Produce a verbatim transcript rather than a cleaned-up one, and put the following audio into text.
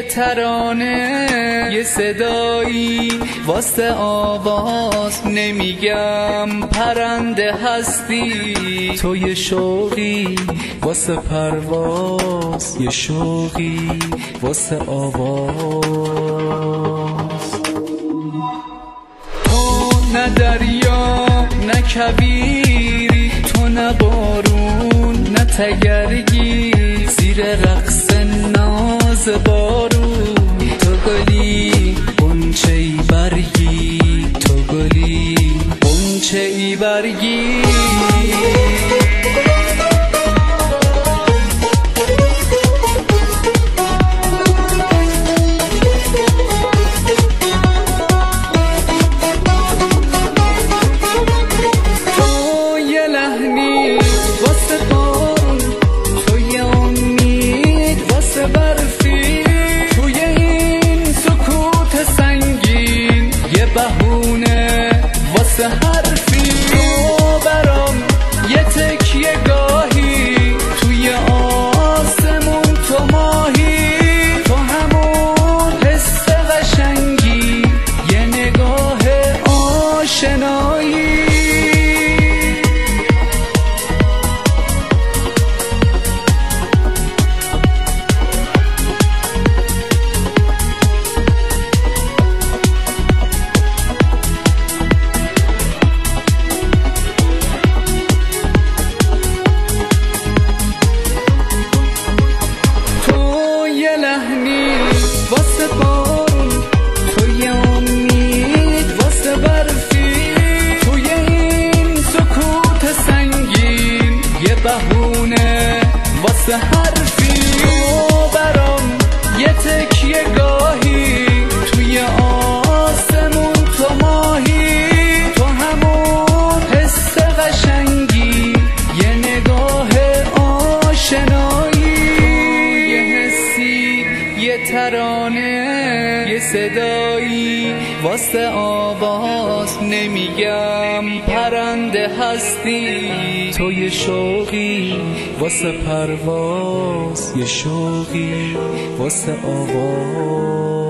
ترانه یه صدایی واسه آواز، نمیگم پرنده هستی تو، یه شوقی واسه پرواز، یه شوقی واسه آواز. تو نه دریا نه کویری، تو نه بارون نه تگرگی، زیر رقص ناز بارون تو گلی غنچه ای برگی، تو گلی غنچه ای برگی. بهونه واسه حرفی تو برام یه تکیه گاهی، توی آسمون تو ماهی، تو همون حس قشنگی، یه نگاه آشنایی. واسه بارون تو یه امید واسه برفی، توی این سکوت سنگین یه بهونه واسه حرفی تو برام یه تکیه گاهی، توی آسمون تو ماهی، تو همون حس قشنگی، یه نگاه آشنایی. یه ترانه یه صدایی واسه آواز، نمیگم پرنده هستی تو، یه شوقی واسه پرواز، یه شوقی واسه آواز.